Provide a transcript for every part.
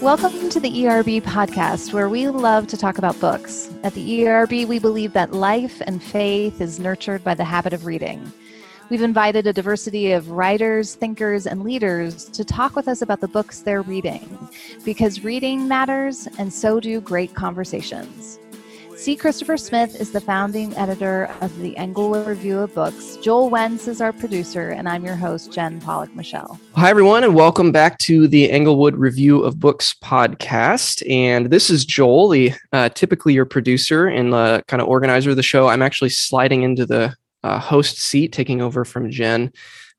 Welcome to the ERB podcast, where we love to talk about books. At the ERB, we believe that life and faith is nurtured by the habit of reading. We've invited a diversity of writers, thinkers, and leaders to talk with us about the books they're reading, because reading matters, and so do great conversations. C. Christopher Smith is the founding editor of the Englewood Review of Books. Joel Wentz is our producer, and I'm your host, Jen Pollock-Michelle. Hi, everyone, and welcome back to the Englewood Review of Books podcast. And this is Joel, typically your producer and the kind of organizer of the show. I'm actually sliding into the host seat, taking over from Jen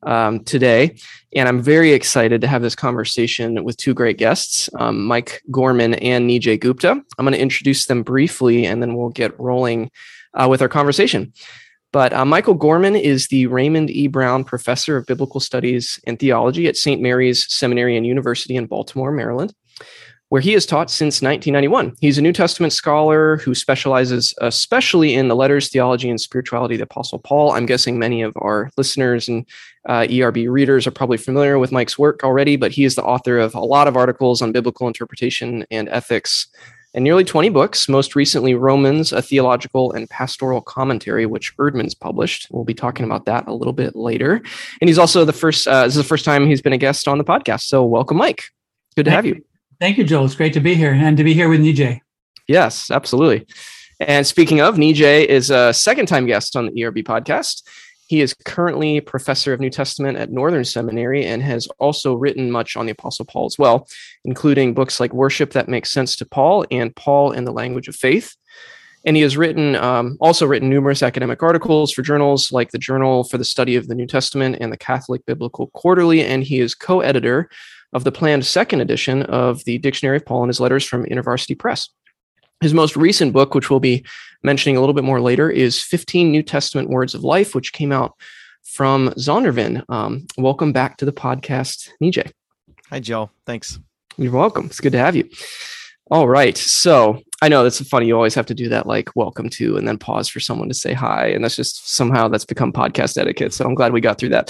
today. And I'm very excited to have this conversation with two great guests, Mike Gorman and Nijay Gupta. I'm going to introduce them briefly, and then we'll get rolling with our conversation. But Michael Gorman is the Raymond E. Brown Professor of Biblical Studies and Theology at St. Mary's Seminary and University in Baltimore, Maryland, where he has taught since 1991. He's a New Testament scholar who specializes especially in the letters, theology, and spirituality of the Apostle Paul. I'm guessing many of our listeners and ERB readers are probably familiar with Mike's work already, but he is the author of a lot of articles on biblical interpretation and ethics and nearly 20 books, most recently Romans, a theological and pastoral commentary, which Eerdmans published. We'll be talking about that a little bit later. And he's also this is the first time he's been a guest on the podcast. So welcome, Mike. Good to have you. Thank you, Joel. It's great to be here and to be here with Nijay. Yes, absolutely. And speaking of, Nijay is a second-time guest on the ERB podcast. He is currently professor of New Testament at Northern Seminary and has also written much on the Apostle Paul as well, including books like Worship That Makes Sense to Paul and Paul and the Language of Faith. And he has also written numerous academic articles for journals like the Journal for the Study of the New Testament and the Catholic Biblical Quarterly, and he is co-editor of the planned second edition of the Dictionary of Paul and His Letters from InterVarsity Press. His most recent book, which we'll be mentioning a little bit more later, is 15 New Testament Words of Life, which came out from Zondervan. Welcome back to the podcast, Nijay. Hi, Joel. Thanks. You're welcome. It's good to have you. All right. So I know that's funny. You always have to do that, like welcome to, and then pause for someone to say hi. And that's just somehow that's become podcast etiquette. So I'm glad we got through that.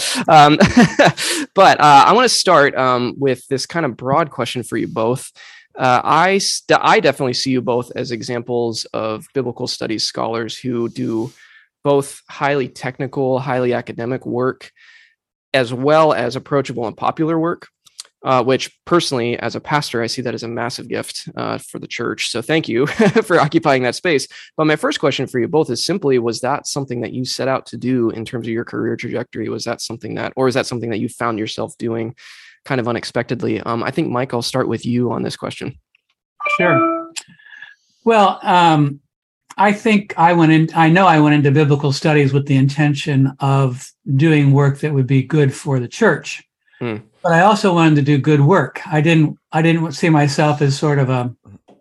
But I want to start with this kind of broad question for you both. I definitely see you both as examples of biblical studies scholars who do both highly technical, highly academic work, as well as approachable and popular work. Which personally, as a pastor, I see that as a massive gift for the church. So thank you for occupying that space. But my first question for you both is simply, was that something that you set out to do in terms of your career trajectory? Was that something that you found yourself doing kind of unexpectedly? I think, Mike, I'll start with you on this question. Sure. Well, I think I went into biblical studies with the intention of doing work that would be good for the church. But I also wanted to do good work. I didn't see myself as sort of an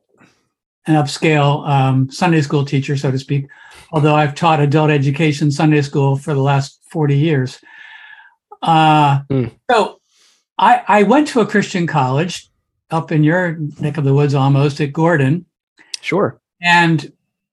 upscale Sunday school teacher, so to speak, although I've taught adult education Sunday school for the last 40 years. So I went to a Christian college up in your neck of the woods almost at Gordon. Sure. And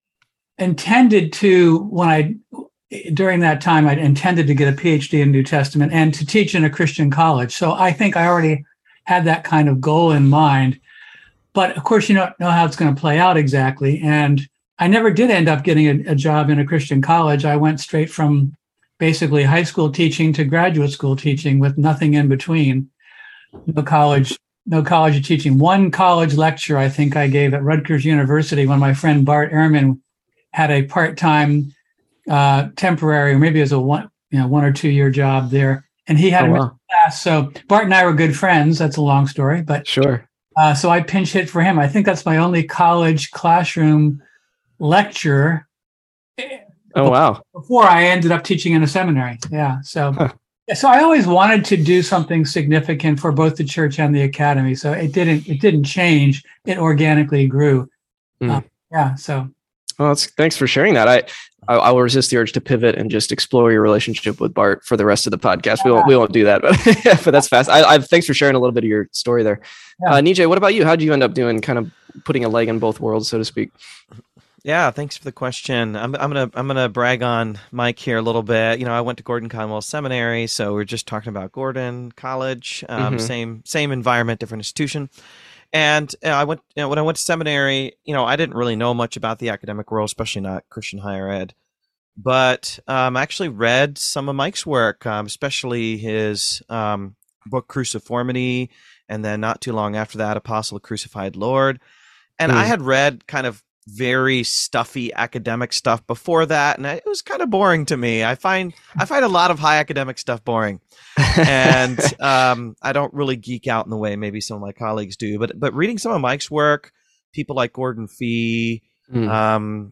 during that time, I intended to get a PhD in New Testament and to teach in a Christian college. So I think I already had that kind of goal in mind. But of course, you don't know how it's going to play out exactly. And I never did end up getting a job in a Christian college. I went straight from basically high school teaching to graduate school teaching with nothing in between. No college teaching. One college lecture I think I gave at Rutgers University when my friend Bart Ehrman had a part-time temporary, or maybe it was a 1 or 2 year job there, and he had a class. So Bart and I were good friends. That's a long story, but sure. So I pinch hit for him. I think that's my only college classroom lecture. Oh wow! Before I ended up teaching in a seminary. Yeah. So I always wanted to do something significant for both the church and the academy. So it didn't change. It organically grew. So. Well, thanks for sharing that. I will resist the urge to pivot and just explore your relationship with Bart for the rest of the podcast. We won't do that, but that's fast. Thanks for sharing a little bit of your story there. Yeah. Nijay, what about you? How did you end up doing, kind of putting a leg in both worlds, so to speak? Yeah, thanks for the question. I'm gonna brag on Mike here a little bit. I went to Gordon Conwell Seminary, so we're just talking about Gordon College, same environment, different institution. And I went, when I went to seminary, I didn't really know much about the academic world, especially not Christian higher ed. But I actually read some of Mike's work, especially his book Cruciformity, and then not too long after that, Apostle of Crucified Lord. And I had read kind of very stuffy academic stuff before that, and it was kind of boring to me. I find a lot of high academic stuff boring, and I don't really geek out in the way maybe some of my colleagues do. But reading some of Mike's work, people like Gordon Fee, Ben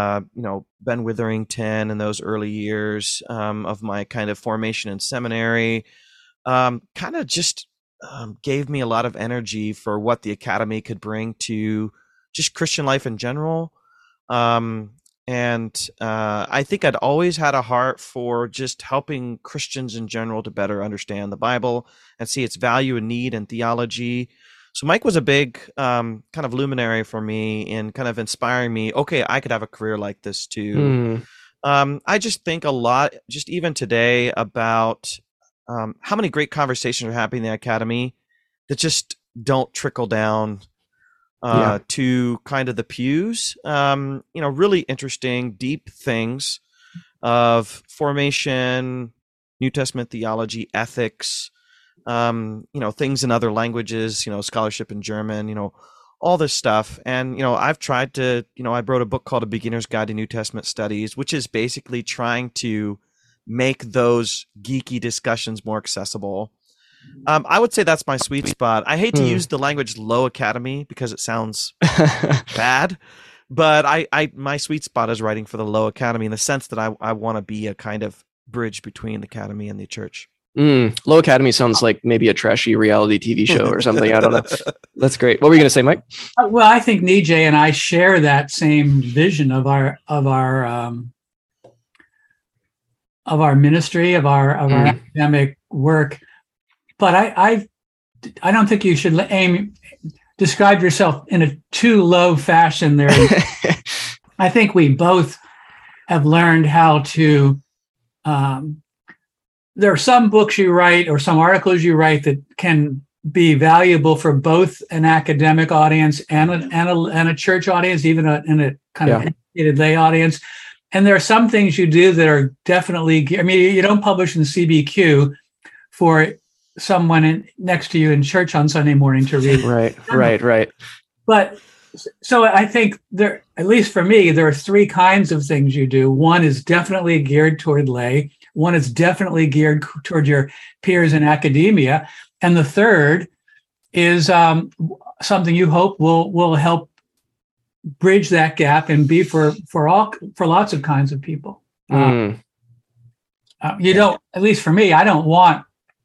Witherington in those early years of my kind of formation in seminary, kind of just gave me a lot of energy for what the academy could bring to just Christian life in general. I think I'd always had a heart for just helping Christians in general to better understand the Bible and see its value and need in theology. So Mike was a big kind of luminary for me in kind of inspiring me. Okay, I could have a career like this too. I just think a lot, just even today, about how many great conversations are happening in the academy that just don't trickle down to kind of the pews. Really interesting, deep things of formation, New Testament theology, ethics, things in other languages, scholarship in German, all this stuff. And, I've tried to, I wrote a book called A Beginner's Guide to New Testament Studies, which is basically trying to make those geeky discussions more accessible. I would say that's my sweet spot. I hate to use the language low academy because it sounds bad, but my sweet spot is writing for the low academy in the sense that I want to be a kind of bridge between the academy and the church. Low academy sounds like maybe a trashy reality TV show or something. I don't know. That's great. What were you going to say, Mike? Well, I think Nijay and I share that same vision of our ministry, of our academic work. But I don't think you should describe yourself in a too low fashion there. I think we both have learned how to, there are some books you write or some articles you write that can be valuable for both an academic audience and a church audience, even in a kind of educated lay audience. And there are some things you do that are definitely, you don't publish in CBQ for someone next to you in church on Sunday morning to read. Right. But so I think there, at least for me, there are three kinds of things you do. One is definitely geared toward lay. One is definitely geared toward your peers in academia. And the third is something you hope will help bridge that gap and be for lots of kinds of people. You don't, at least for me, I don't want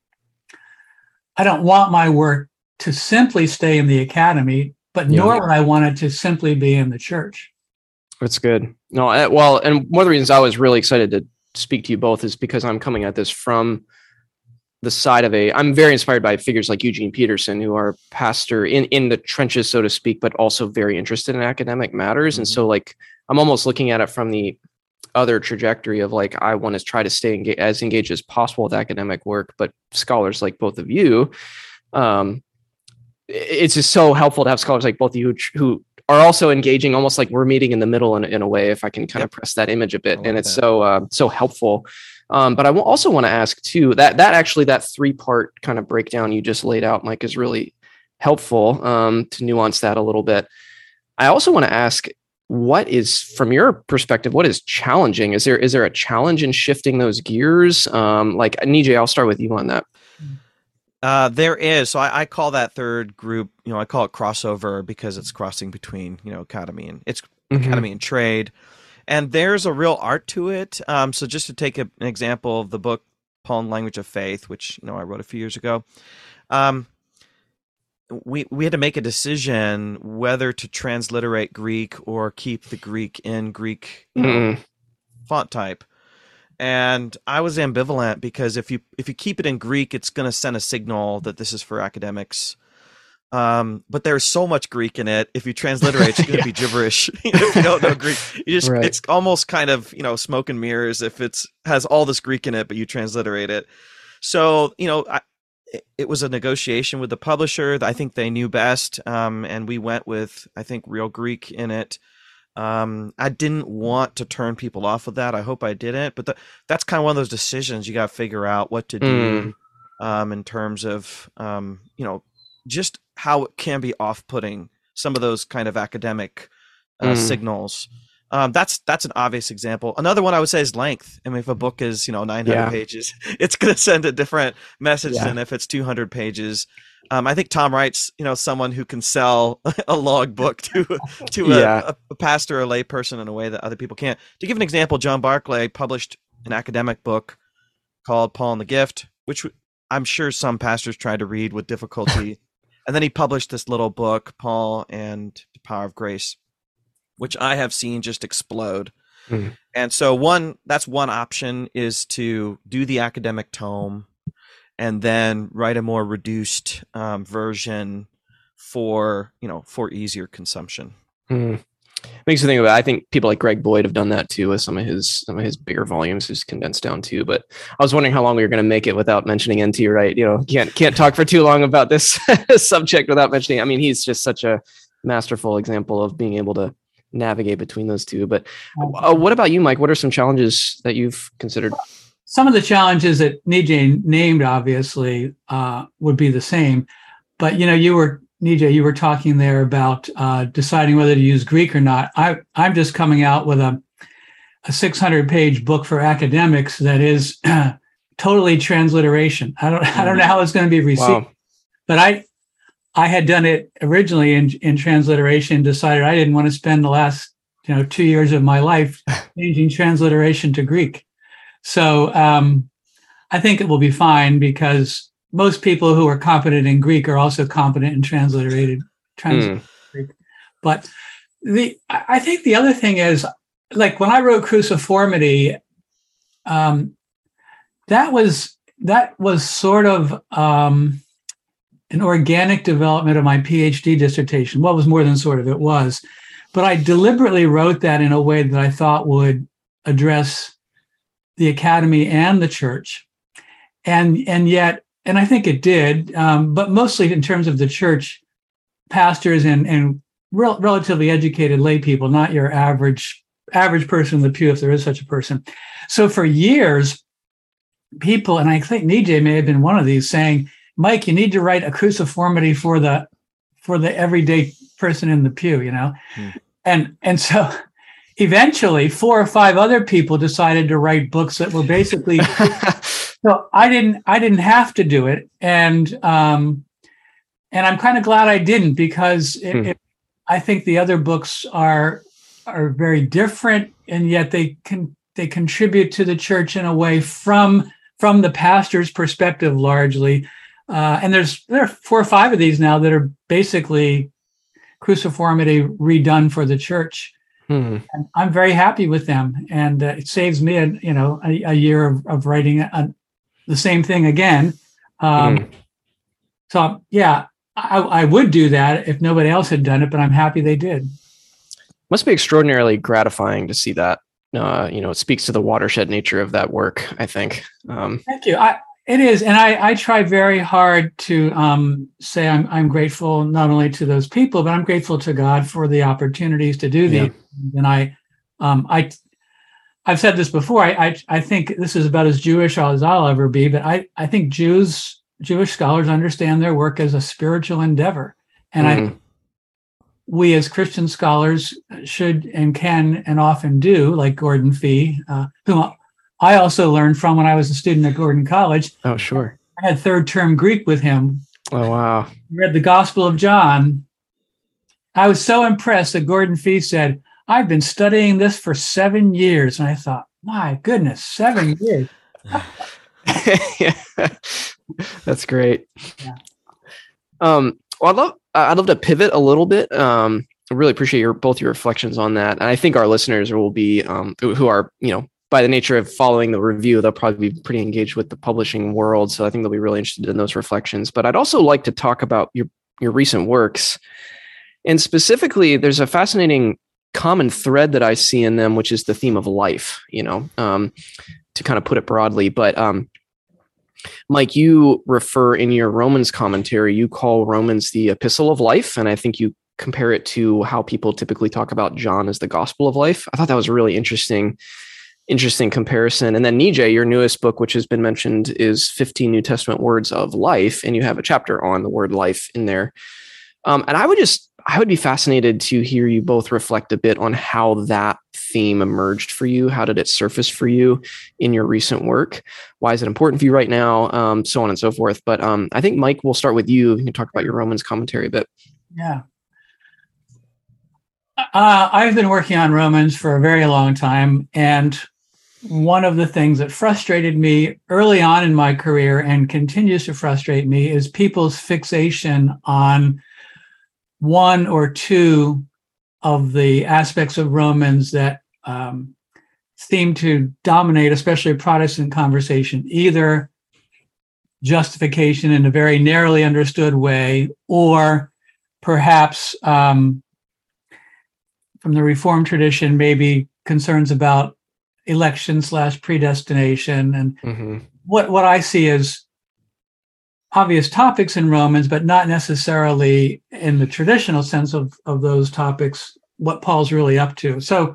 my work to simply stay in the academy, but nor would I want it to simply be in the church. That's good. No, well, and one of the reasons I was really excited to speak to you both is because I'm coming at this from the side of I'm very inspired by figures like Eugene Peterson, who are pastor in the trenches, so to speak, but also very interested in academic matters. And so I'm almost looking at it from the other trajectory of I want to try to stay as engaged as possible with academic work, but scholars like both of you, it's just so helpful to have scholars like both of you who are also engaging, almost like we're meeting in the middle in a way, if I can kind of press that image a bit. And it's so helpful. But I also want to ask too, that 3-part kind of breakdown you just laid out, Mike, is really helpful to nuance that a little bit. I also want to ask, what is, from your perspective, what is challenging? Is there a challenge in shifting those gears? Nijay, I'll start with you on that. There is. So I call that third group, I call it crossover because it's crossing between, academy and academy and trade. And there's a real art to it. So just to take an example of the book, Paul and Language of Faith, which, I wrote a few years ago, we had to make a decision whether to transliterate Greek or keep the Greek in Greek font type. And I was ambivalent because if you keep it in Greek, it's going to send a signal that this is for academics. But there's so much Greek in it. If you transliterate, it's going to be gibberish. If you don't know Greek, it's almost kind of, smoke and mirrors if it's has all this Greek in it, but you transliterate it. So, it was a negotiation with the publisher. I think they knew best, and we went with, I think, Real Greek in it. I didn't want to turn people off of that. I hope I didn't, but that's kind of one of those decisions you got to figure out what to do in terms of, just how it can be off-putting, some of those kind of academic signals. That's an obvious example. Another one I would say is length. I mean, if a book is 900 pages, it's going to send a different message than if it's 200 pages. I think Tom Wright's someone who can sell a long book to a pastor or a lay person in a way that other people can't. To give an example, John Barclay published an academic book called Paul and the Gift, which I'm sure some pastors tried to read with difficulty. And then he published this little book, Paul and the Power of Grace, which I have seen just explode. And so that's one option, is to do the academic tome and then write a more reduced version for easier consumption. Makes me think about it. I think people like Greg Boyd have done that too with some of his bigger volumes, just condensed down too. But I was wondering how long we were going to make it without mentioning NT Wright. Can't talk for too long about this subject without mentioning. I mean, he's just such a masterful example of being able to navigate between those two. But what about you, Mike? What are some challenges that you've considered? Some of the challenges that Nijay named, obviously, would be the same. But, Nijay, you were talking there about deciding whether to use Greek or not. I'm just coming out with a 600-page book for academics that is totally transliteration. I don't know how it's going to be received. Wow. But I had done it originally in transliteration, decided I didn't want to spend the last 2 years of my life changing transliteration to Greek. So I think it will be fine, because most people who are competent in Greek are also competent in transliterated Greek. But I think the other thing is, like when I wrote Cruciformity, that was sort of an organic development of my PhD dissertation. Well, it was more than sort of, it was. But I deliberately wrote that in a way that I thought would address the academy and the church. And yet, and I think it did, but mostly in terms of the church, pastors and relatively educated lay people, not your average person in the pew, if there is such a person. So for years, people, and I think Nijay may have been one of these, saying, Mike, you need to write a Cruciformity for the everyday person in the pew, And so eventually 4 or 5 other people decided to write books that were basically so I didn't have to do it. And I'm kind of glad I didn't, because I think the other books are very different, and yet they contribute to the church in a way from the pastor's perspective largely. And there are 4 or 5 of these now that are basically Cruciformity redone for the church. And I'm very happy with them, and it saves me a year of writing the same thing again. So yeah, I would do that if nobody else had done it, but I'm happy they did. Must be extraordinarily gratifying to see that. It speaks to the watershed nature of that work, I think. Thank you. It is, and I try very hard to say I'm grateful not only to those people, but I'm grateful to God for the opportunities to do these. And I've said this before. I think this is about as Jewish as I'll ever be, but I think Jewish scholars understand their work as a spiritual endeavor, and we as Christian scholars should and can and often do, like Gordon Fee, whom I also learned from when I was a student at Gordon College. Oh, sure. I had 3rd term Greek with him. Oh, wow. I read the Gospel of John. I was so impressed that Gordon Fee said, I've been studying this for 7 years. And I thought, my goodness, 7 years. Yeah. That's great. Yeah. Well, I'd love to pivot a little bit. I really appreciate both your reflections on that. And I think our listeners will be, who are, by the nature of following the review, they'll probably be pretty engaged with the publishing world. So I think they'll be really interested in those reflections. But I'd also like to talk about your recent works. And specifically, there's a fascinating common thread that I see in them, which is the theme of life, to kind of put it broadly. But Mike, you refer in your Romans commentary, you call Romans the epistle of life. And I think you compare it to how people typically talk about John as the gospel of life. I thought that was a really interesting comparison. And then Nijay, your newest book, which has been mentioned, is 15 New Testament words of life. And you have a chapter on the word life in there. And I would be fascinated to hear you both reflect a bit on how that theme emerged for you. How did it surface for you in your recent work? Why is it important for you right now? So on and so forth. But I think, Mike, we'll start with you. You can talk about your Romans commentary a bit. Yeah. I've been working on Romans for a very long time. And one of the things that frustrated me early on in my career and continues to frustrate me is people's fixation on one or two of the aspects of Romans that seem to dominate, especially Protestant conversation, either justification in a very narrowly understood way, or perhaps from the Reformed tradition, maybe concerns about election / predestination. And what I see as obvious topics in Romans, but not necessarily in the traditional sense of those topics, what Paul's really up to. So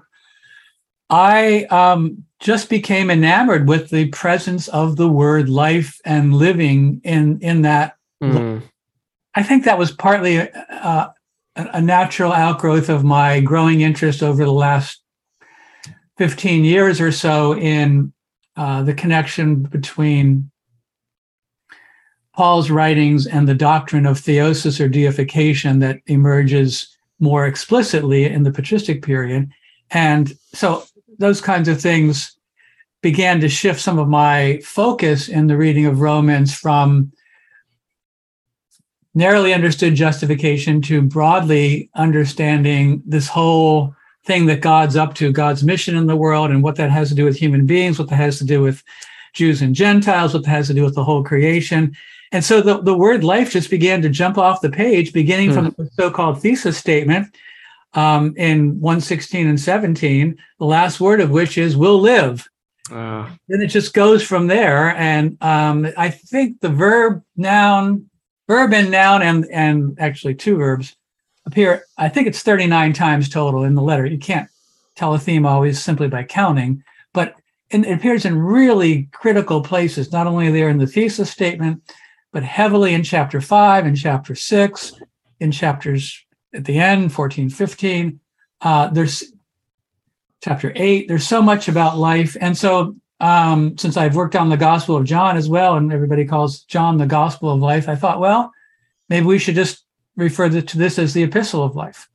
I just became enamored with the presence of the word life and living in that. I think that was partly a natural outgrowth of my growing interest over the last 15 years or so in the connection between Paul's writings and the doctrine of theosis or deification that emerges more explicitly in the patristic period. And so those kinds of things began to shift some of my focus in the reading of Romans from narrowly understood justification to broadly understanding this whole thing that God's up to, God's mission in the world, and what that has to do with human beings, what that has to do with Jews and Gentiles, what that has to do with the whole creation. And so the word life just began to jump off the page, beginning from the so-called thesis statement in 1:16 and 17, the last word of which is will live. Then it just goes from there. And I think the verb and noun, and actually two verbs appear, I think it's 39 times total in the letter. You can't tell a theme always simply by counting, but it appears in really critical places, not only there in the thesis statement, but heavily in chapter 5 and chapter 6, in chapters at the end, 14, 15. There's chapter 8. There's so much about life. And so since I've worked on the Gospel of John as well, and everybody calls John the Gospel of Life, I thought, well, maybe we should just refer to this as the Epistle of Life.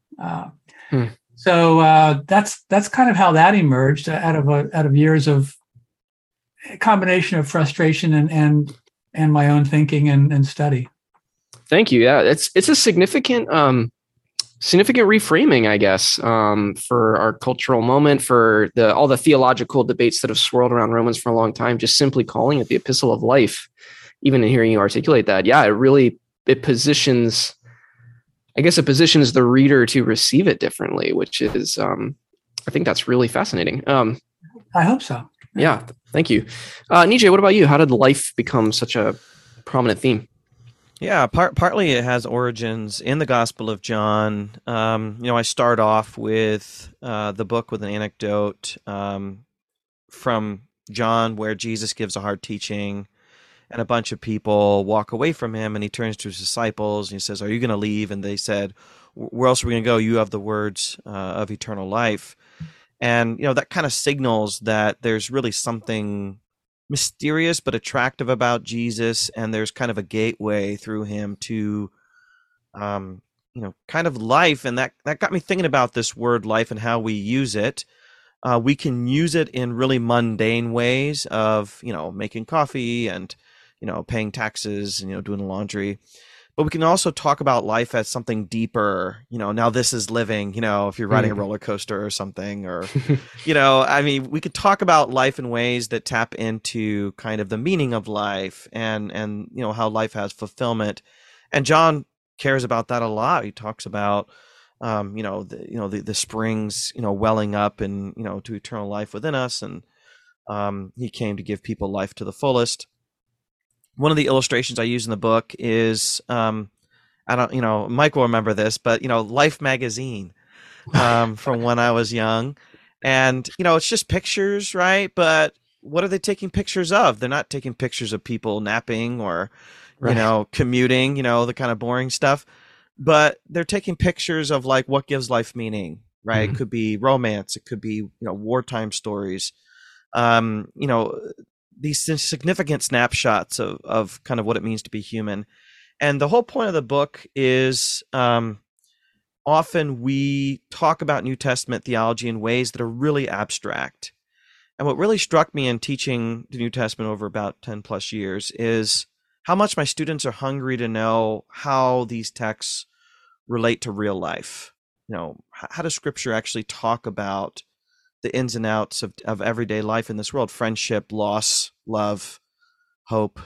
So that's kind of how that emerged out of years of a combination of frustration and my own thinking and study. Thank you. Yeah, it's a significant reframing, I guess, for our cultural moment, for all the theological debates that have swirled around Romans for a long time. Just simply calling it the Epistle of Life, even in hearing you articulate that, it positions the reader to receive it differently, which is, I think that's really fascinating. I hope so. Yeah, thank you. Nijay, what about you? How did life become such a prominent theme? Yeah, partly it has origins in the Gospel of John. I start off with the book with an anecdote from John where Jesus gives a hard teaching and a bunch of people walk away from him, and he turns to his disciples and he says, "Are you going to leave?" And they said, "Where else are we going to go? You have the words of eternal life." And, that kind of signals that there's really something mysterious but attractive about Jesus, and there's kind of a gateway through him to, kind of life. And that got me thinking about this word life and how we use it. We can use it in really mundane ways of, making coffee and, paying taxes and, doing the laundry. But we can also talk about life as something deeper, now this is living, if you're riding a roller coaster or something, or, we could talk about life in ways that tap into kind of the meaning of life and how life has fulfillment. And John cares about that a lot. He talks about, the springs, welling up and, to eternal life within us. And he came to give people life to the fullest. one of the illustrations I use in the book is, I don't, Mike will remember this, but, Life magazine, from when I was young. And, it's just pictures, right? But what are they taking pictures of? They're not taking pictures of people napping or, commuting, the kind of boring stuff. But they're taking pictures of like what gives life meaning, right? Mm-hmm. It could be romance. It could be, wartime stories. These significant snapshots of kind of what it means to be human. And the whole point of the book is often we talk about New Testament theology in ways that are really abstract. And what really struck me in teaching the New Testament over about 10 plus years is how much my students are hungry to know how these texts relate to real life. How does Scripture actually talk about the ins and outs of everyday life in this world? Friendship, loss, love, hope,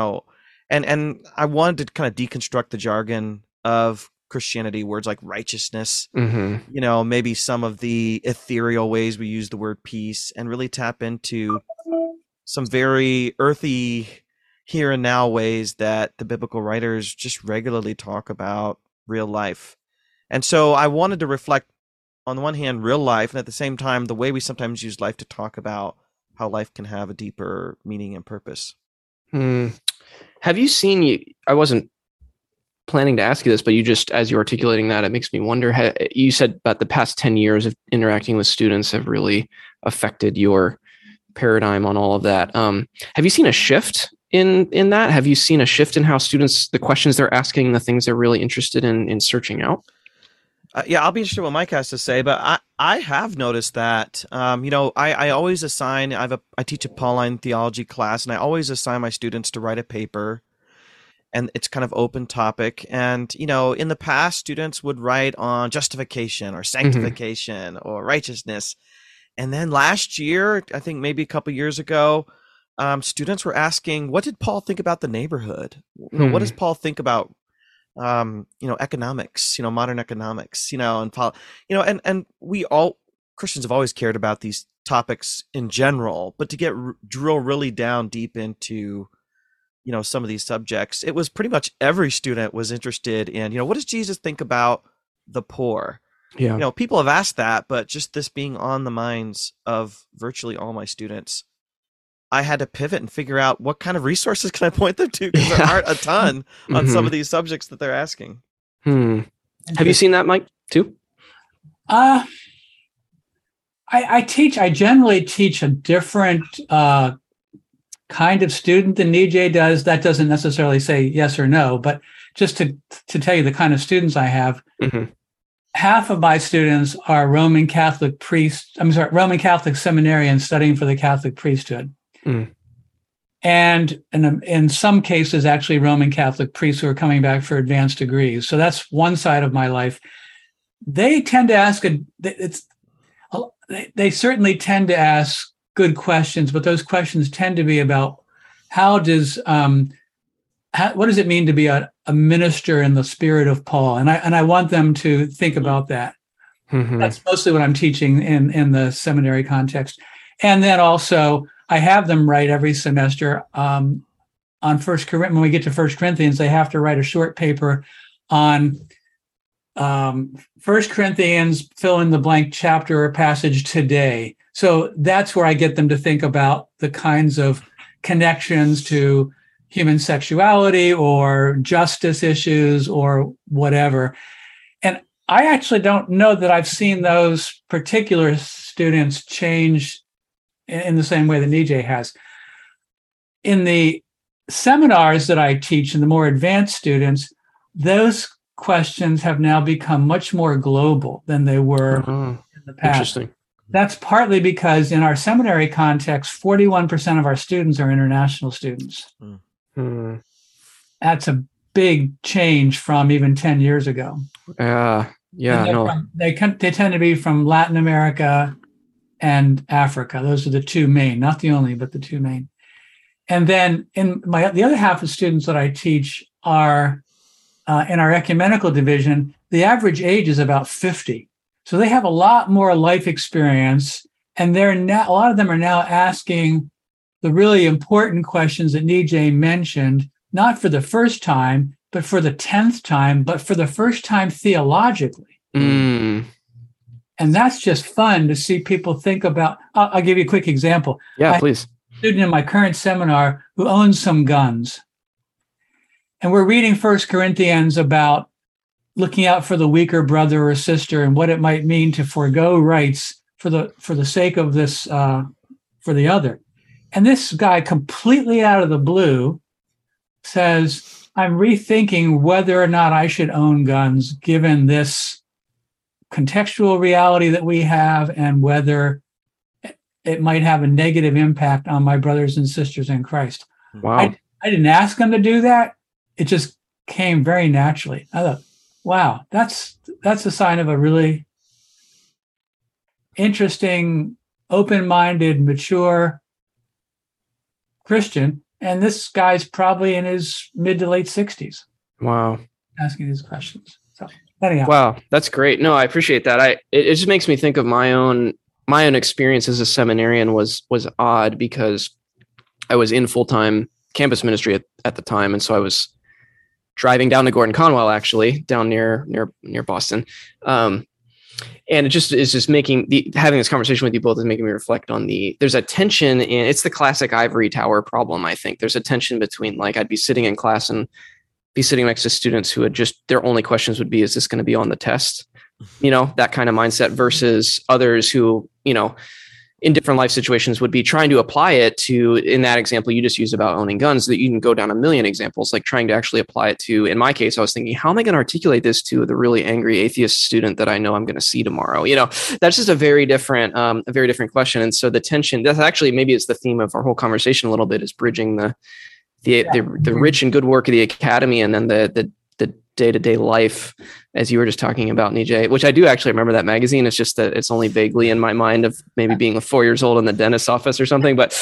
and I wanted to kind of deconstruct the jargon of Christianity, words like righteousness, mm-hmm. Maybe some of the ethereal ways we use the word peace, and really tap into some very earthy here and now ways that the biblical writers just regularly talk about real life. And so I wanted to reflect, on the one hand, real life, and at the same time, the way we sometimes use life to talk about how life can have a deeper meaning and purpose. Have you seen, I wasn't planning to ask you this, but you just, as you're articulating that, it makes me wonder, you said about the past 10 years of interacting with students have really affected your paradigm on all of that. Have you seen a shift in that? Have you seen a shift in how students, the questions they're asking, the things they're really interested in searching out? Yeah, I'll be interested in what Mike has to say, but I have noticed that, I always assign, I teach a Pauline theology class, and I always assign my students to write a paper, and it's kind of open topic. And, in the past, students would write on justification or sanctification mm-hmm. or righteousness. And then last year, I think maybe a couple years ago, students were asking, what did Paul think about the neighborhood? What does Paul think about economics, modern economics, and we all, Christians have always cared about these topics in general, but to drill really down deep into, some of these subjects, it was pretty much every student was interested in, what does Jesus think about the poor? Yeah. People have asked that, but just this being on the minds of virtually all my students, I had to pivot and figure out what kind of resources can I point them to, because there aren't a ton on some of these subjects that they're asking. Have you seen that, Mike, too? I generally teach a different kind of student than Nijay does. That doesn't necessarily say yes or no, but just to tell you the kind of students I have, mm-hmm. half of my students are Roman Catholic seminarians studying for the Catholic priesthood. And in some cases, actually Roman Catholic priests who are coming back for advanced degrees. So that's one side of my life. They tend to ask, they certainly tend to ask good questions, but those questions tend to be about what does it mean to be a minister in the spirit of Paul? And I want them to think about that. Mm-hmm. That's mostly what I'm teaching in the seminary context. And then also, I have them write every semester on First Corinthians. When we get to 1 Corinthians, they have to write a short paper on 1 Corinthians, fill in the blank chapter or passage today. So that's where I get them to think about the kinds of connections to human sexuality or justice issues or whatever. And I actually don't know that I've seen those particular students change in the same way that Nijay has. In the seminars that I teach and the more advanced students, those questions have now become much more global than they were in the past. Interesting. That's partly because in our seminary context, 41% of our students are international students. That's a big change from even 10 years ago. They tend to be from Latin America and Africa. Those are the two main, not the only, but the two main. And then the other half of students that I teach are in our ecumenical division. The average age is about 50. So they have a lot more life experience, and a lot of them are now asking the really important questions that Nijay mentioned, not for the first time, but for the 10th time, but for the first time theologically. Mm. And that's just fun to see people think about. I'll give you a quick example. Yeah, please. I have a student in my current seminar who owns some guns. And we're reading 1 Corinthians about looking out for the weaker brother or sister and what it might mean to forego rights for the sake of this, for the other. And this guy, completely out of the blue, says, I'm rethinking whether or not I should own guns given this contextual reality that we have and whether it might have a negative impact on my brothers and sisters in Christ. Wow. I didn't ask him to do that. It just came very naturally. I thought, wow, that's a sign of a really interesting, open-minded, mature Christian. And this guy's probably in his mid to late 60s. Wow. Asking these questions. So anyhow. Wow, that's great. No, I appreciate that. It just makes me think of my own experience as a seminarian was odd because I was in full-time campus ministry at the time. And so I was driving down to Gordon Conwell, actually, down near Boston. And it just is just having this conversation with you both is making me reflect on there's a tension it's the classic ivory tower problem. I think there's a tension between, like, I'd be sitting in class and be sitting next to students who had just, their only questions would be, is this going to be on the test? That kind of mindset versus others who, in different life situations would be trying to apply it to, in that example you just used about owning guns, that you can go down a million examples, like trying to actually apply it to, in my case, I was thinking, how am I going to articulate this to the really angry atheist student that I know I'm going to see tomorrow? That's just a very different question. And so the tension, that's actually, maybe it's the theme of our whole conversation a little bit, is bridging the rich and good work of the academy and then the day-to-day life, as you were just talking about, Nijay, which I do actually remember that magazine. It's just that it's only vaguely in my mind of maybe being 4 years old in the dentist's office or something, but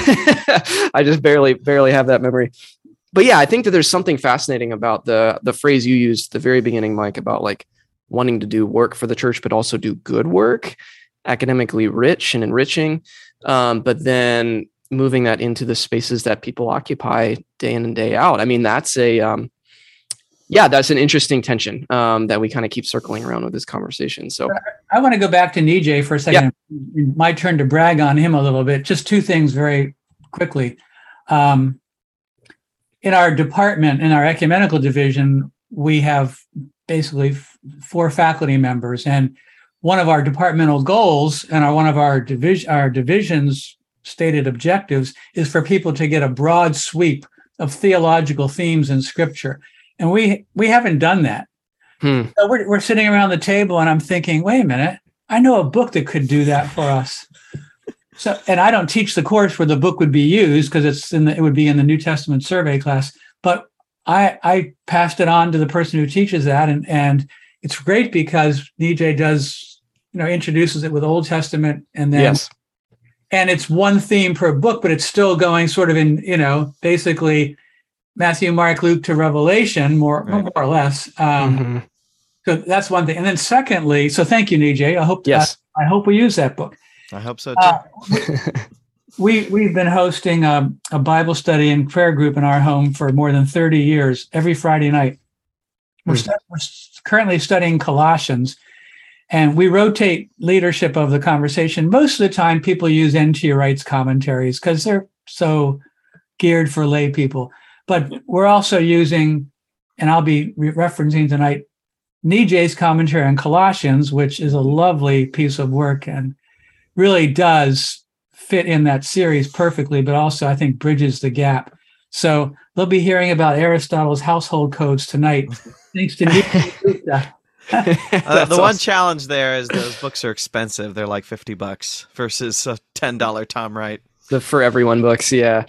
I just barely have that memory. But yeah, I think that there's something fascinating about the phrase you used at the very beginning, Mike, about like wanting to do work for the church, but also do good work, academically rich and enriching. But then moving that into the spaces that people occupy day in and day out. I mean, that's that's an interesting tension that we kind of keep circling around with this conversation. So I want to go back to Nijay for a second. Yeah. My turn to brag on him a little bit. Just two things very quickly. In our department, in our ecumenical division, we have basically 4 faculty members. And one of our departmental goals and one of our division's stated objectives is for people to get a broad sweep of theological themes in Scripture. And we haven't done that. So we're sitting around the table and I'm thinking, wait a minute, I know a book that could do that for us. So, and I don't teach the course where the book would be used because it would be in the New Testament survey class, but I passed it on to the person who teaches that. And it's great because Nijay does, introduces it with Old Testament and then, yes. And it's one theme per book, but it's still going sort of in, basically Matthew, Mark, Luke to Revelation, more or less. So that's one thing. And then secondly, so thank you, Nijay. I hope we use that book. I hope so too. We've been hosting a Bible study and prayer group in our home for more than 30 years, every Friday night. We're currently studying Colossians, and we rotate leadership of the conversation. Most of the time, people use N.T. Wright's commentaries because they're so geared for lay people. But we're also using, and I'll be referencing tonight, Nijay's commentary on Colossians, which is a lovely piece of work and really does fit in that series perfectly, but also I think bridges the gap. So they'll be hearing about Aristotle's household codes tonight, thanks to Nijay. The one challenge there is those books are expensive. They're like $50 versus a $10 Tom Wright. The For Everyone books, yeah.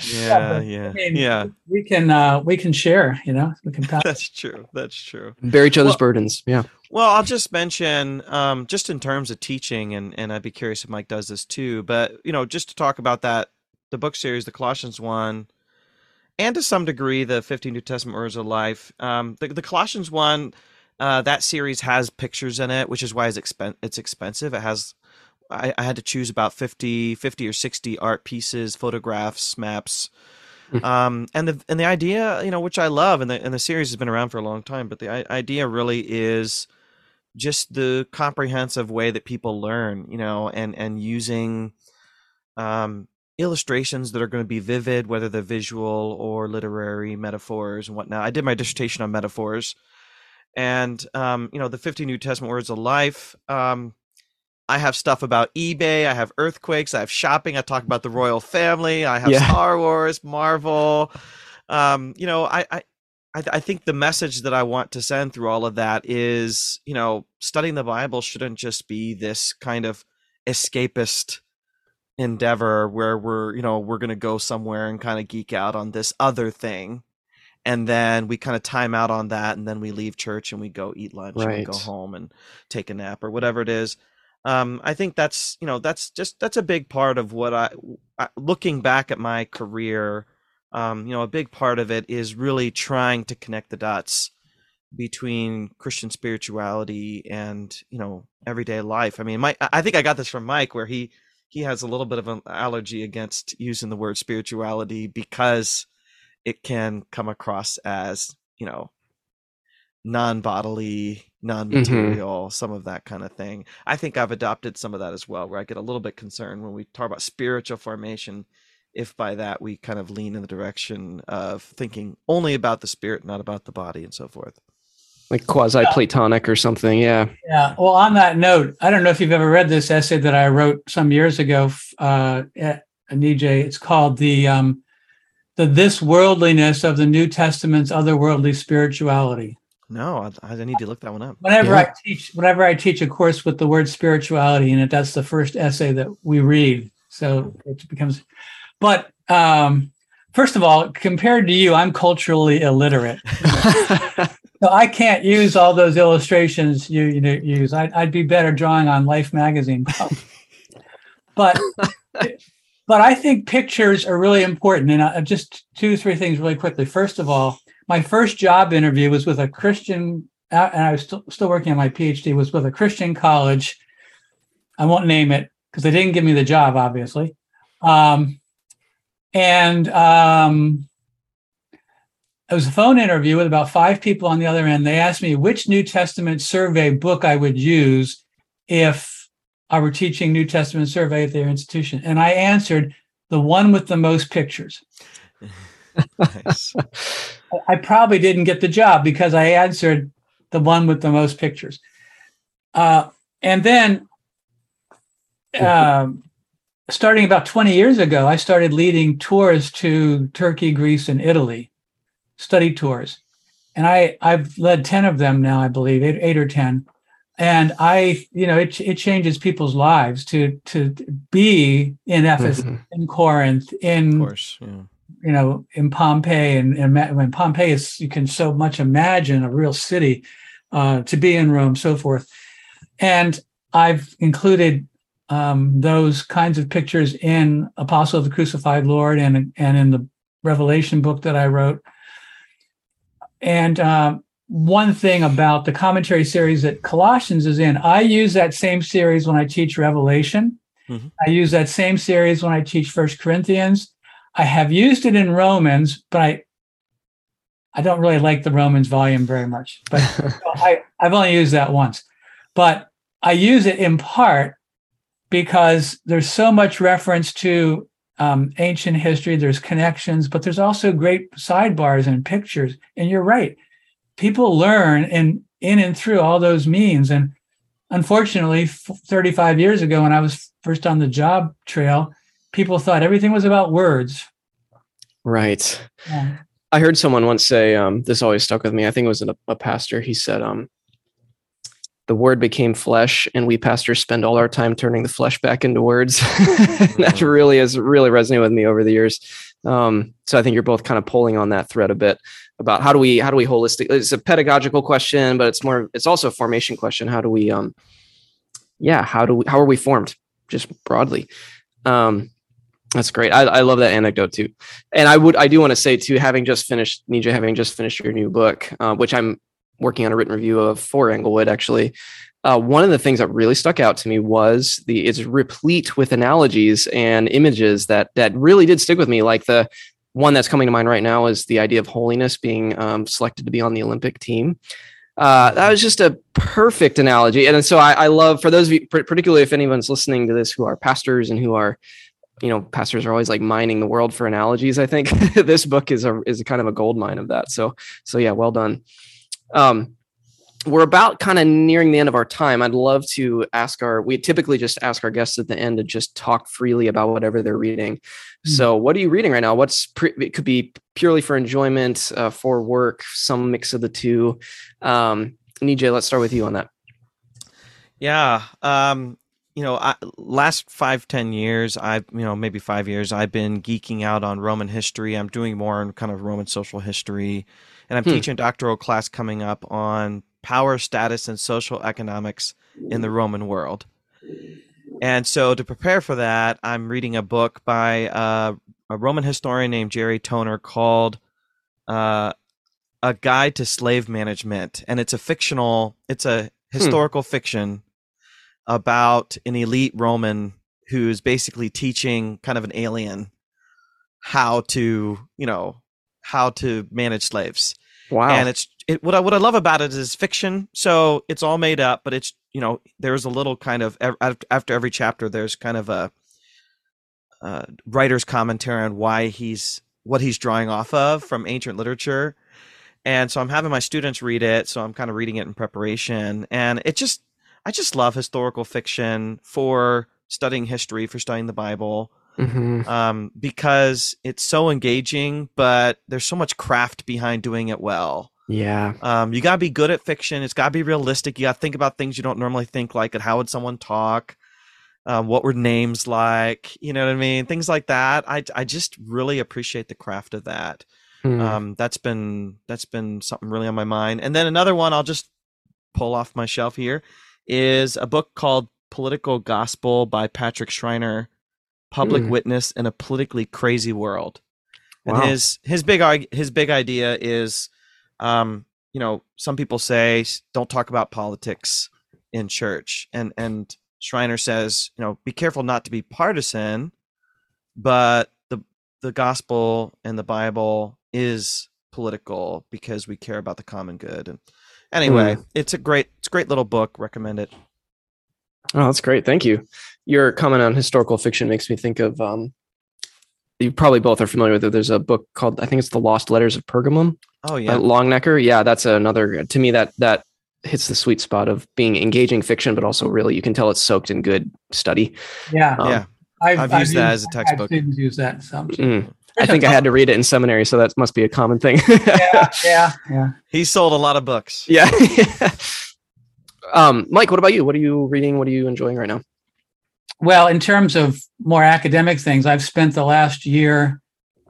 We can share, we can pass. That's true. Bear each other's burdens, yeah. Well, I'll just mention, just in terms of teaching, and I'd be curious if Mike does this too, but, just to talk about the book series, the Colossians one, and to some degree, the 50 New Testament Words of Life. The Colossians one, that series has pictures in it, which is why it's expensive. It has I had to choose about 50 or 60 art pieces, photographs, maps. And the idea, which I love, and the series has been around for a long time, but the idea really is just the comprehensive way that people learn, and using illustrations that are going to be vivid, whether they're visual or literary metaphors and whatnot. I did my dissertation on metaphors, and the 50 New Testament words of life. I have stuff about eBay. I have earthquakes. I have shopping. I talk about the royal family. I have Star Wars, Marvel. I think the message that I want to send through all of that is, studying the Bible shouldn't just be this kind of escapist endeavor where we're going to go somewhere and kind of geek out on this other thing. And then we kind of time out on that. And then we leave church and we go eat lunch and we go home and take a nap or whatever it is. I think that's a big part of what I looking back at my career, a big part of it is really trying to connect the dots between Christian spirituality and, everyday life. I mean, I think I got this from Mike, where he has a little bit of an allergy against using the word spirituality because it can come across as, non-bodily, non-material, some of that kind of thing. I think I've adopted some of that as well, where I get a little bit concerned when we talk about spiritual formation, if by that we kind of lean in the direction of thinking only about the spirit, not about the body and so forth. Like quasi-Platonic or something, yeah. Yeah, well, on that note, I don't know if you've ever read this essay that I wrote some years ago at Nijay. It's called the This Worldliness of the New Testament's Otherworldly Spirituality. No, I need to look that one up. Whenever I teach a course with the word spirituality in it, that's the first essay that we read. So it becomes, but first of all, compared to you, I'm culturally illiterate. So I can't use all those illustrations you use. I'd be better drawing on Life magazine. But I think pictures are really important. And just 2-3 things really quickly. First of all, my first job interview was with a Christian, and I was still working on my PhD, was with a Christian college. I won't name it because they didn't give me the job, obviously. It was a phone interview with about 5 people on the other end. They asked me which New Testament survey book I would use if I were teaching New Testament survey at their institution. And I answered the one with the most pictures. Nice. I probably didn't get the job because I answered the one with the most pictures. And then starting about 20 years ago, I started leading tours to Turkey, Greece, and Italy, study tours. And I've led 10 of them now, I believe, 8 or 10. And it changes people's lives to be in Ephesus, in Corinth, in, of course, yeah. In Pompeii, and when Pompeii is, you can so much imagine a real city, to be in Rome, so forth. And I've included those kinds of pictures in Apostle of the Crucified Lord and in the Revelation book that I wrote. And one thing about the commentary series that Colossians is in, I use that same series when I teach Revelation. Mm-hmm. I use that same series when I teach First Corinthians. I have used it in Romans, but I don't really like the Romans volume very much. But I've only used that once. But I use it in part because there's so much reference to ancient history. There's connections, but there's also great sidebars and pictures. And you're right. People learn in and through all those means. And unfortunately, 35 years ago, when I was first on the job trail, people thought everything was about words. Right. Yeah. I heard someone once say, this always stuck with me. I think it was a pastor. He said, the word became flesh, and we pastors spend all our time turning the flesh back into words. That really has resonated with me over the years. So I think you're both kind of pulling on that thread a bit about how do we holistic. It's a pedagogical question, but it's also a formation question. How do we, how are we formed just broadly? That's great. I love that anecdote too. And I do want to say too, having just finished your new book, which I'm working on a written review of for Englewood, actually. one of the things that really stuck out to me was it's replete with analogies and images that really did stick with me. Like the one that's coming to mind right now is the idea of holiness being selected to be on the Olympic team. That was just a perfect analogy. And so I love, for those of you, particularly if anyone's listening to this who are pastors and who are, pastors are always like mining the world for analogies. I think this book is a kind of a gold mine of that. So yeah, well done. We're about kind of nearing the end of our time. I'd love to we typically just ask our guests at the end to just talk freely about whatever they're reading. So what are you reading right now? It could be purely for enjoyment, for work, some mix of the two. Nijay, let's start with you on that. Yeah. Last 5-10 years, maybe 5 years, I've been geeking out on Roman history. I'm doing more on kind of Roman social history, and I'm teaching a doctoral class coming up on power, status, and social economics in the Roman world. And so to prepare for that, I'm reading a book by a Roman historian named Jerry Toner called A Guide to Slave Management. And it's a historical fiction about an elite Roman who's basically teaching kind of an alien how to manage slaves. Wow. And what I love about it is fiction. So it's all made up, but it's, there's a little kind of, after every chapter, there's kind of a writer's commentary on what he's drawing off of from ancient literature. And so I'm having my students read it. So I'm kind of reading it in preparation. And I just love historical fiction for studying history, for studying the Bible. Because it's so engaging, but there's so much craft behind doing it well. Yeah. You got to be good at fiction. It's got to be realistic. You got to think about things you don't normally think, like how would someone talk? What were names like? You know what I mean? Things like that. I just really appreciate the craft of that. That's been something really on my mind. And then another one I'll just pull off my shelf here is a book called Political Gospel by Patrick Schreiner. Public Witness in a Politically Crazy World. And wow. his big idea is, some people say don't talk about politics in church, and Schreiner says, be careful not to be partisan, but the gospel and the Bible is political because we care about the common good. And anyway, it's a great little book. Recommend it. Oh, that's great. Thank you. Your comment on historical fiction makes me think of, you probably both are familiar with it. There's a book called, I think it's The Lost Letters of Pergamum. Oh yeah. Longnecker. Yeah. That's another, to me, that hits the sweet spot of being engaging fiction, but also really, you can tell it's soaked in good study. Yeah. Yeah. I've used that as a textbook. Students use that. I think I had to read it in seminary, so that must be a common thing. Yeah. He sold a lot of books. Yeah. Mike, what about you? What are you reading? What are you enjoying right now? Well, in terms of more academic things, I've spent the last year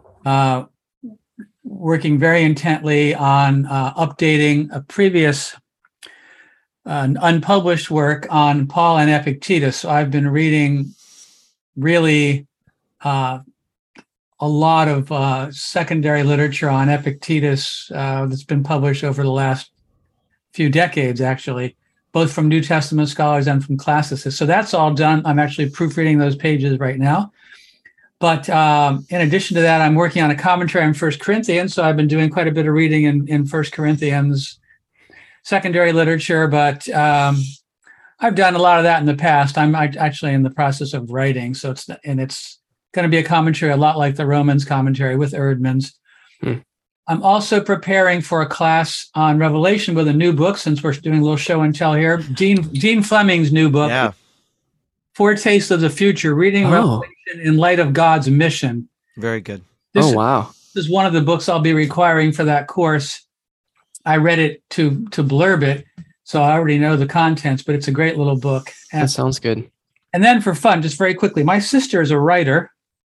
working very intently on updating a previous unpublished work on Paul and Epictetus. So I've been reading really a lot of secondary literature on Epictetus that's been published over the last few decades, actually, both from New Testament scholars and from classicists. So that's all done. I'm actually proofreading those pages right now. But in addition to that, I'm working on a commentary on 1 Corinthians. So I've been doing quite a bit of reading in 1 Corinthians secondary literature, but I've done a lot of that in the past. I'm actually in the process of writing. So it's going to be a commentary a lot like the Romans commentary with Erdman's. I'm also preparing for a class on Revelation with a new book, since we're doing a little show and tell here. Dean Fleming's new book, Foretastes of the Future, Reading Revelation in Light of God's Mission. Very good. Wow. This is one of the books I'll be requiring for that course. I read it to blurb it, so I already know the contents, but it's a great little book. That sounds good. And then for fun, just very quickly, my sister is a writer.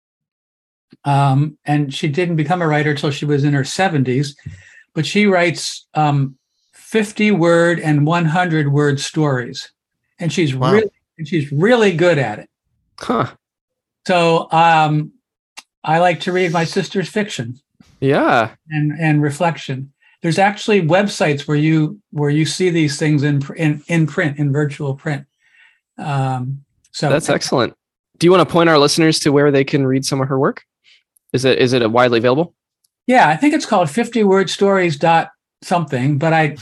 And she didn't become a writer till she was in her 70s, but she writes 50-word and 100-word stories, and she's really good at it. Huh. So I like to read my sister's fiction. Yeah. And reflection. there's actually websites where you see these things in print, in virtual print. So that's excellent. Do you want to point our listeners to where they can read some of her work? Is it widely available? Yeah, I think it's called 50wordstories dot something, but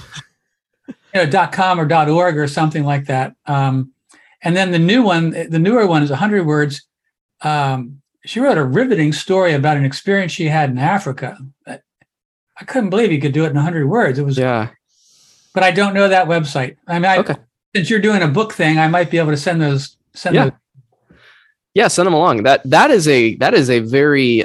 .com or .org or something like that. And then the newer one is 100 words. She wrote a riveting story about an experience she had in Africa. I couldn't believe you could do it in 100 words. It was, yeah. But I don't know that website. I mean, okay. Since you're doing a book thing, I might be able to send those. Yeah, send them along. That is a very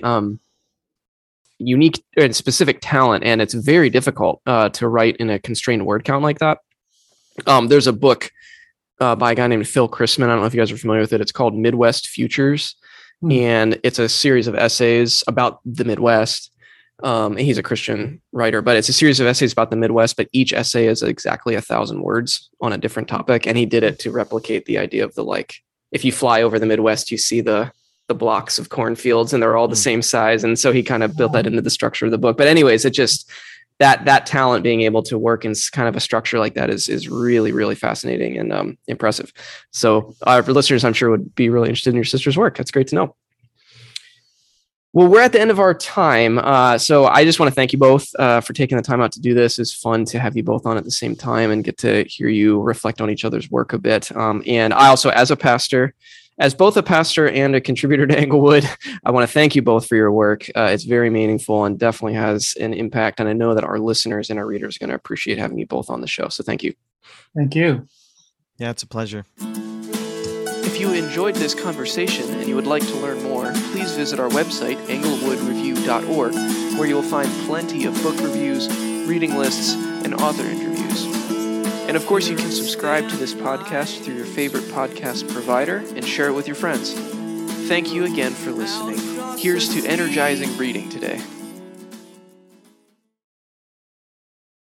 unique and specific talent, and it's very difficult to write in a constrained word count like that. There's a book by a guy named Phil Chrisman. I don't know if you guys are familiar with it. It's called Midwest Futures, and it's a series of essays about the Midwest. He's a Christian writer, but it's a series of essays about the Midwest, but each essay is exactly 1,000 words on a different topic. And he did it to replicate the idea of if you fly over the Midwest, you see the blocks of cornfields and they're all the same size. And so he kind of built that into the structure of the book. But anyways, it just, that talent, being able to work in kind of a structure like that is really, really fascinating and impressive. So our listeners, I'm sure, would be really interested in your sister's work. That's great to know. Well, we're at the end of our time. So I just want to thank you both for taking the time out to do this. It's fun to have you both on at the same time and get to hear you reflect on each other's work a bit. And I also, as both a pastor and a contributor to Englewood, I want to thank you both for your work. It's very meaningful and definitely has an impact. And I know that our listeners and our readers are going to appreciate having you both on the show. So thank you. Thank you. Yeah, it's a pleasure. If you enjoyed this conversation and you would like to learn more, please visit our website, englewoodreview.org, where you'll find plenty of book reviews, reading lists, and author interviews. And of course, you can subscribe to this podcast through your favorite podcast provider and share it with your friends. Thank you again for listening. Here's to energizing reading today.